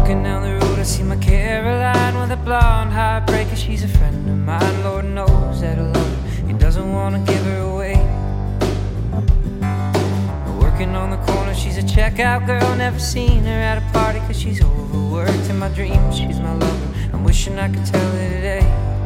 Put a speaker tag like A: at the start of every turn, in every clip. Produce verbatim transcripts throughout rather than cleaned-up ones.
A: Walking down the road, I see my Caroline with a blonde heartbreaker. She's a friend of mine, Lord knows that I love her. He doesn't want to give her away. Working on the corner, she's a checkout girl. Never seen her at a party cause she's overworked. In my dreams, she's my lover. I'm wishing I could tell her today.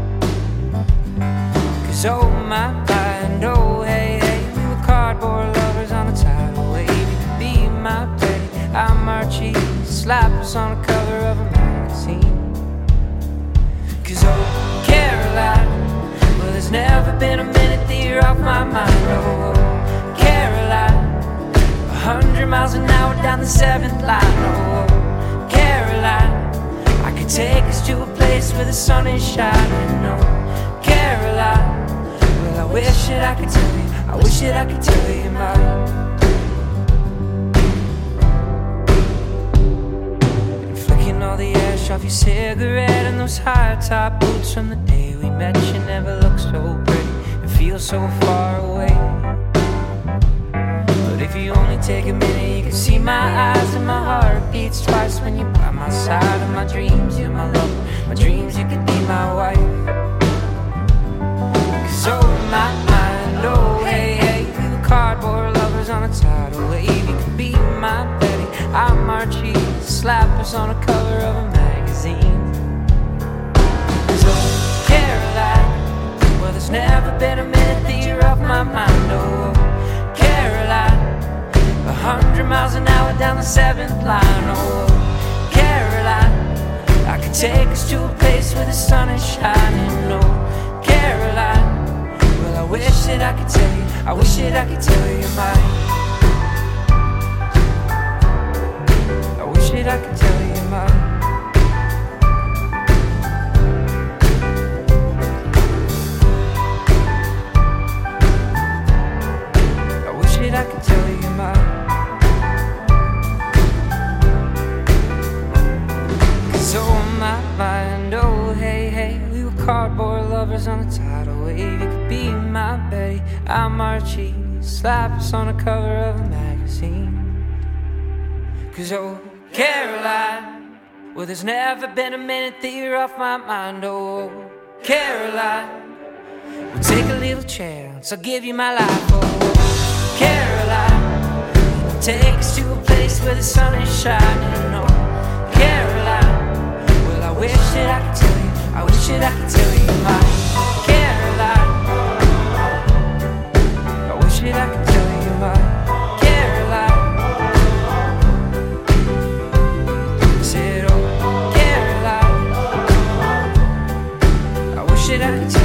A: Cause oh my mind, oh hey hey, we were cardboard lovers on a tidal wave. You could be my Betty, I'm Archie, slap us on the cover of a magazine. Cause oh Caroline, well there's never been a minute that you're off my mind. Oh, oh Caroline, a hundred miles an hour down the seventh line. Oh, oh Caroline, I could take us to a place where the sun is shining. Oh Caroline, well I wish that I could tell you, I wish that I could tell you mine. All the ash off your cigarette and those high top boots from the day we met. You never looked so pretty and feel so far away. But if you only take a minute, you can see my eyes and my heart beats twice when you're by my side. In my dreams, you're my lover. My dreams, you could be my wife. Cause oh my mind, oh hey hey, we were cardboard lovers on a tidal wave. You could be my Betty, I'm Archie, slap us on a cover of a magazine. So Caroline, well there's never been a minute that you're off my mind. Oh Caroline, a hundred miles an hour down the seventh line. Oh Caroline, I could take us to a place where the sun is shining. Oh Caroline, well I wish that I could tell you, I wish that I could tell you mine. I could tell you mine. I wish that I could tell you mine. Cause oh my mind, oh hey hey, we were cardboard lovers on a tidal wave. You could be my Betty, I'm Archie, slap us on the cover of a magazine. Cause oh Caroline, well there's never been a minute that you're off my mind. Oh Caroline, we'll take a little chance, I'll give you my life. Oh Caroline, we'll take us to a place where the sun is shining. Oh Caroline, well I wish that I could tell you, I wish that I could tell you mine. Caroline, I wish that I could tell you mine. I could